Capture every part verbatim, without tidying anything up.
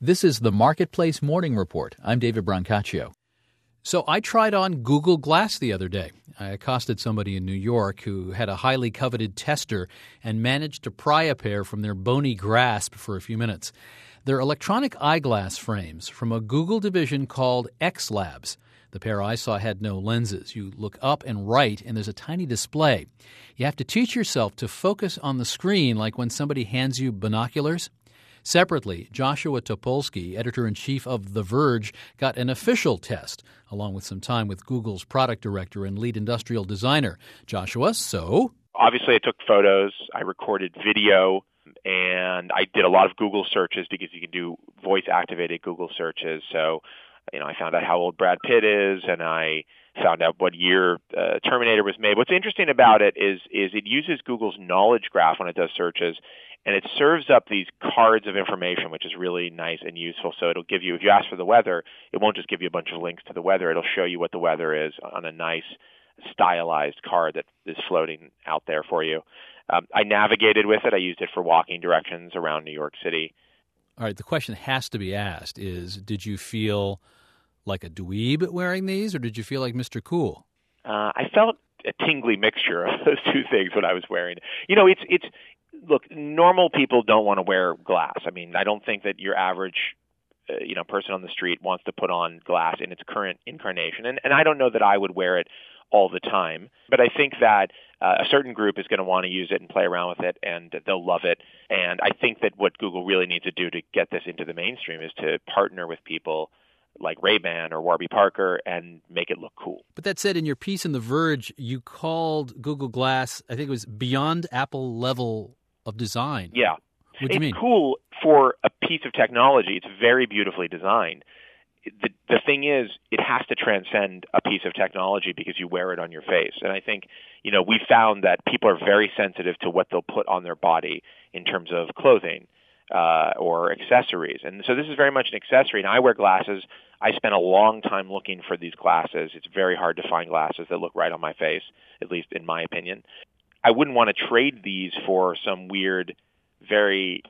This is the Marketplace Morning Report. I'm David Brancaccio. So I tried on Google Glass the other day. I accosted somebody in New York who had a highly coveted tester and managed to pry a pair from their bony grasp for a few minutes. They're electronic eyeglass frames from a Google division called X Labs. The pair I saw had no lenses. You look up and right, and there's a tiny display. You have to teach yourself to focus on the screen like when somebody hands you binoculars. Separately, Joshua Topolsky, editor-in-chief of The Verge, got an official test, along with some time with Google's product director and lead industrial designer. Joshua, so? Obviously, I took photos, I recorded video, and I did a lot of Google searches because you can do voice-activated Google searches. So, you know, I found out how old Brad Pitt is, and I found out what year uh, Terminator was made. What's interesting about it is is it uses Google's knowledge graph when it does searches, and it serves up these cards of information, which is really nice and useful. So it'll give you, if you ask for the weather, it won't just give you a bunch of links to the weather. It'll show you what the weather is on a nice stylized card that is floating out there for you. Um, I navigated with it. I used it for walking directions around New York City. All right, the question has to be asked is, did you feel like a dweeb wearing these, or did you feel like Mister Cool? Uh, I felt a tingly mixture of those two things when I was wearing it. You know, it's it's look, normal people don't want to wear glass. I mean, I don't think that your average uh, you know person on the street wants to put on glass in its current incarnation, and and I don't know that I would wear it all the time, but I think that uh, a certain group is going to want to use it and play around with it, and they'll love it. And I think that what Google really needs to do to get this into the mainstream is to partner with people like Ray-Ban or Warby Parker and make it look cool. But that said, in your piece in The Verge, you called Google Glass, I think it was beyond Apple level of design. Yeah. What do you mean? It's cool for a piece of technology. It's very beautifully designed. The, the thing is, it has to transcend a piece of technology because you wear it on your face. And I think, you know, we found that people are very sensitive to what they'll put on their body in terms of clothing uh, or accessories. And so this is very much an accessory. Now, I wear glasses. I spent a long time looking for these glasses. It's very hard to find glasses that look right on my face, at least in my opinion. I wouldn't want to trade these for some weird, very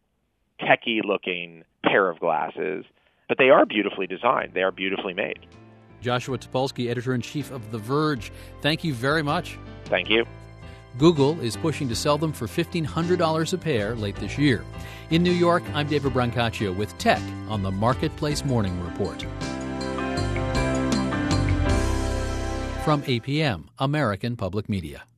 techie-looking pair of glasses. But they are beautifully designed. They are beautifully made. Joshua Topolsky, editor-in-chief of The Verge, thank you very much. Thank you. Google is pushing to sell them for fifteen hundred dollars a pair late this year. In New York, I'm David Brancaccio with Tech on the Marketplace Morning Report. From A P M, American Public Media.